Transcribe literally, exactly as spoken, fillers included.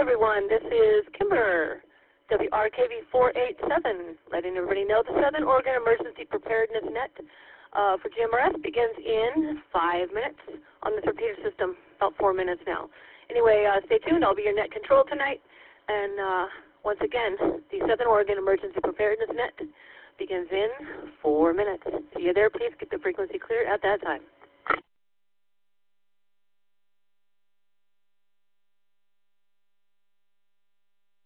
everyone. This is Kimber, W R K V four eight seven, letting everybody know the Southern Oregon Emergency Preparedness Net uh, for G M R S begins in five minutes on the repeater system, about four minutes now. Anyway, uh, stay tuned. I'll be your net control tonight. And uh, once again, the Southern Oregon Emergency Preparedness Net begins in four minutes. See you there. Please get the frequency clear at that time.